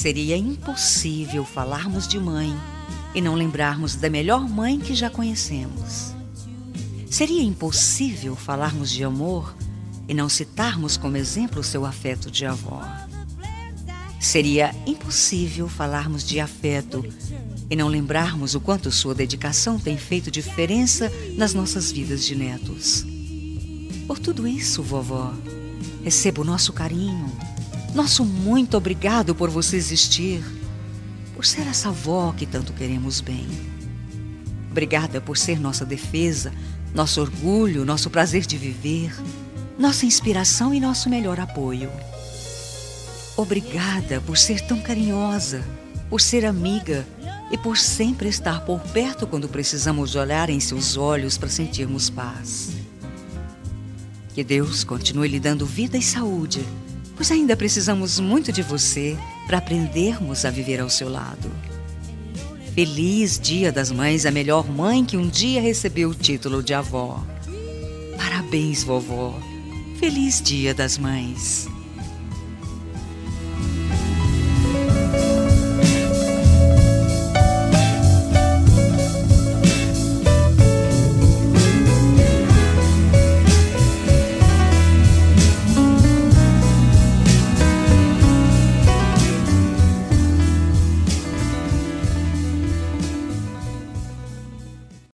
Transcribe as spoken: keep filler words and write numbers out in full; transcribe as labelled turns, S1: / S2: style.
S1: Seria impossível falarmos de mãe e não lembrarmos da melhor mãe que já conhecemos. Seria impossível falarmos de amor e não citarmos como exemplo o seu afeto de avó. Seria impossível falarmos de afeto e não lembrarmos o quanto sua dedicação tem feito diferença nas nossas vidas de netos. Por tudo isso, vovó, receba o nosso carinho, nosso muito obrigado por você existir, por ser essa avó que tanto queremos bem. Obrigada por ser nossa defesa, nosso orgulho, nosso prazer de viver, nossa inspiração e nosso melhor apoio. Obrigada por ser tão carinhosa, por ser amiga e por sempre estar por perto quando precisamos olhar em seus olhos para sentirmos paz. Que Deus continue lhe dando vida e saúde, pois ainda precisamos muito de você para aprendermos a viver ao seu lado. Feliz Dia das Mães, a melhor mãe que um dia recebeu o título de avó. Parabéns, vovó. Feliz Dia das Mães.